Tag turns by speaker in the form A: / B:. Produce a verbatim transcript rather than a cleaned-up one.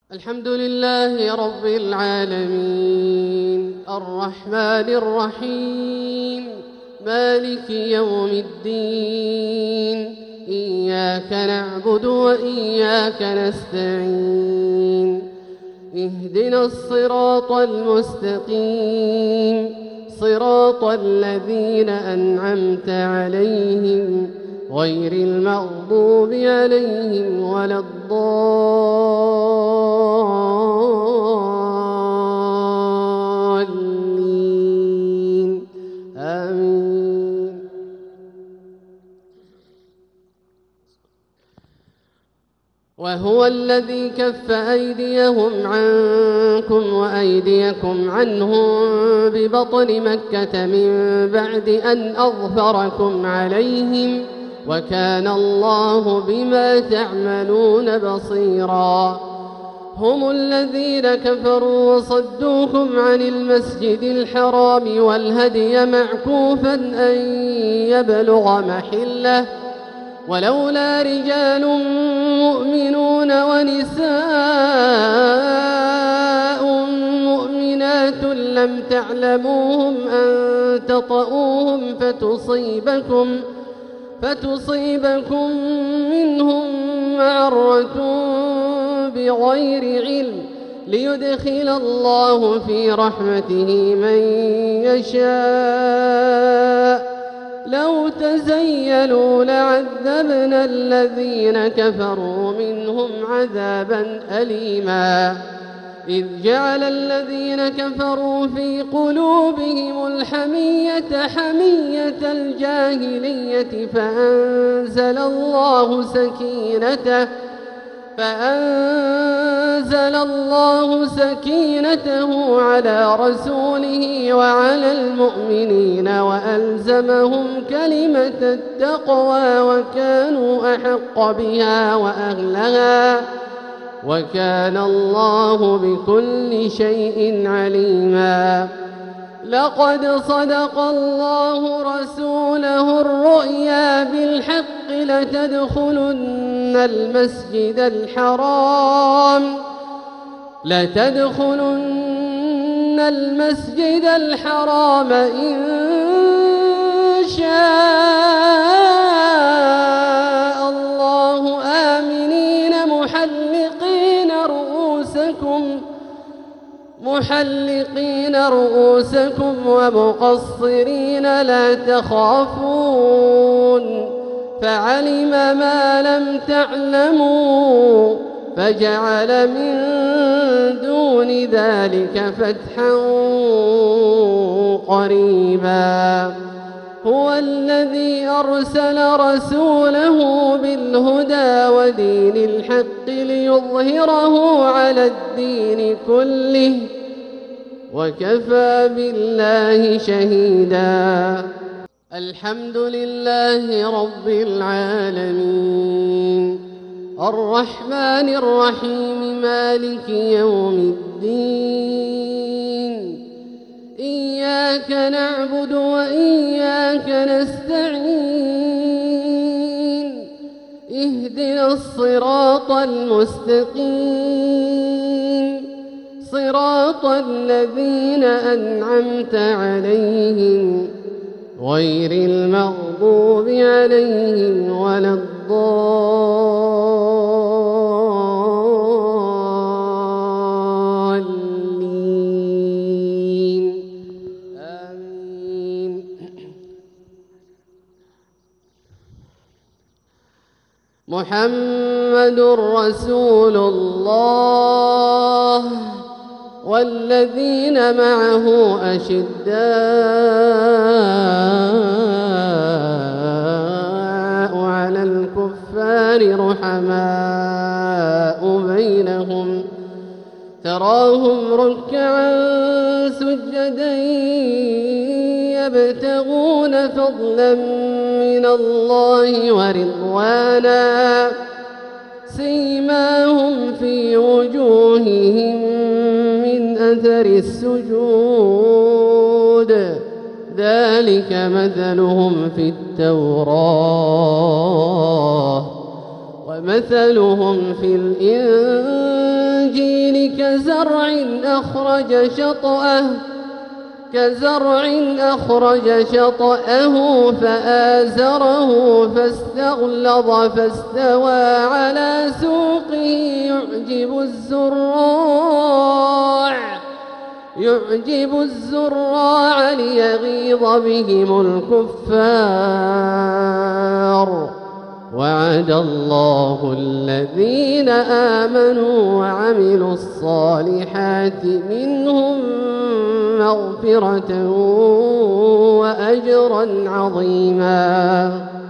A: الحمد لله رب العالمين الرحمن الرحيم مالك يوم الدين إياك نعبد وإياك نستعين اهدنا الصراط المستقيم صراط الذين أنعمت عليهم غير المغضوب عليهم ولا الضالين آمين. وهو الذي كف أيديهم عنكم وأيديكم عنهم ببطن مكة من بعد أن أظفركم عليهم وكان الله بما تعملون بصيرا. هم الذين كفروا وصدوكم عن المسجد الحرام والهدي معكوفا أن يبلغ محله ولولا رجال مؤمنون ونساء مؤمنات لم تعلموهم أن تطؤوهم فتصيبكم فتصيبكم منهم معرة بغير علم ليدخل الله في رحمته من يشاء. لو تزيلوا لعذبنا الذين كفروا منهم عذابا أليما. إذ جعل الذين كفروا في قلوبهم الحمية حمية الجاهلية فأنزل الله سكينته فأنزل الله سكينته على رسوله وعلى المؤمنين وألزمهم كلمة التقوى وكانوا أحق بها وأهلها وكان الله بكل شيء عليما. لقد صدق الله رسوله الرؤيا بالحق لتدخلن المسجد الحرام لتدخلن المسجد الحرام إن شاء الله آمنين محلقين رؤوسكم محلقين رؤوسكم ومقصرين لا تخافون فعلم ما لم تعلموا فجعل من دون ذلك فتحا قريبا. هو الذي أرسل رسوله بالهدى ودين الحق ليظهره على الدين كله وكفى بالله شهيدا. الحمد لله رب العالمين الرحمن الرحيم مالك يوم الدين إياك نعبد وإياك نستعين اهدنا الصراط المستقيم صراط الذين أنعمت عليهم غير المغضوب عليهم ولا الضالين آمين. محمد رسول الله والذين معه أشداء على الكفار رحماء بينهم تراهم ركعا سجدا يبتغون فضلا من الله ورضوانا سيماهم في وجوههم من أثر السجود ذلك مثلهم في التوراة ومثلهم في الإنجيل كزرع أخرج شطأه كزرع أخرج شطأه فآزره فاستغلظ فاستوى على سوقه يعجب الزراع يعجب الزراع ليغيظ بهم الكفار. وعد الله الذين آمنوا وعملوا الصالحات منهم مغفرة وأجرا عظيما.